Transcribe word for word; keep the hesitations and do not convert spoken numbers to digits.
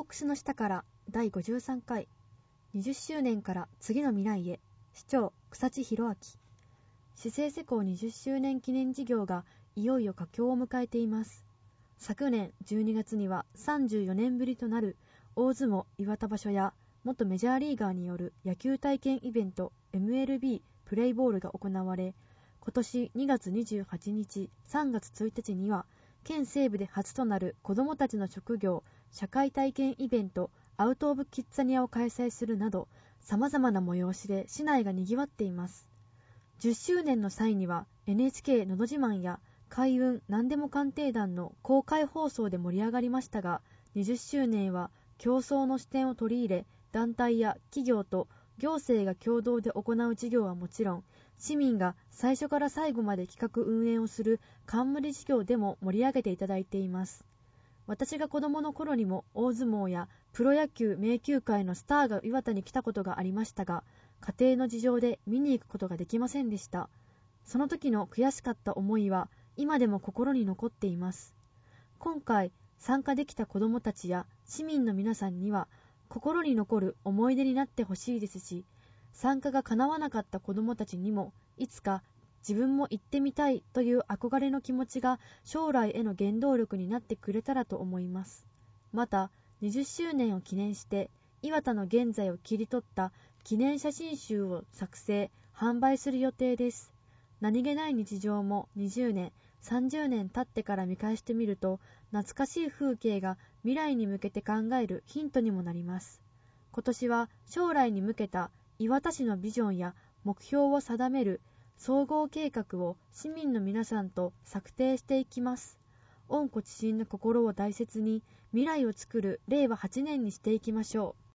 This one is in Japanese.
国史の下からだいごじゅうさんかい、にじゅっしゅうねんから次の未来へ、市長草地弘明。市政施行にじゅっしゅうねん記念事業がいよいよ佳境を迎えています。昨年じゅうにがつにはさんじゅうよねんぶりとなる大相撲岩田場所や元メジャーリーガーによる野球体験イベント エムエルビー プレイボールが行われ、今年にがつにじゅうはちにち、さんがつついたちには県西部で初となる子どもたちの職業社会体験イベントアウト・オブ・キッザニアを開催するなど、様々な催しで市内がにぎわっています。じゅっしゅうねんの際には エヌエイチケー のど自慢や開運なんでも鑑定団の公開放送で盛り上がりましたが、にじゅっしゅうねんは競争の視点を取り入れ、団体や企業と行政が共同で行う事業はもちろん、市民が最初から最後まで企画運営をする冠事業でも盛り上げていただいています。私が子供の頃にも大相撲やプロ野球名球会のスターが岩田に来たことがありましたが、家庭の事情で見に行くことができませんでした。その時の悔しかった思いは今でも心に残っています。今回参加できた子供たちや市民の皆さんには心に残る思い出になってほしいですし、参加が叶わなかった子供たちにもいつか自分も行ってみたいという憧れの気持ちが将来への原動力になってくれたらと思います。またにじゅっしゅうねんを記念して岩田の現在を切り取った記念写真集を作成・販売する予定です。何気ない日常もにじゅうねん、さんじゅうねん経ってから見返してみると、懐かしい風景が未来に向けて考えるヒントにもなります。今年は将来に向けた岩田市のビジョンや目標を定める総合計画を市民の皆さんと策定していきます。温故知新の心を大切に未来を作るれいわはちねんにしていきましょう。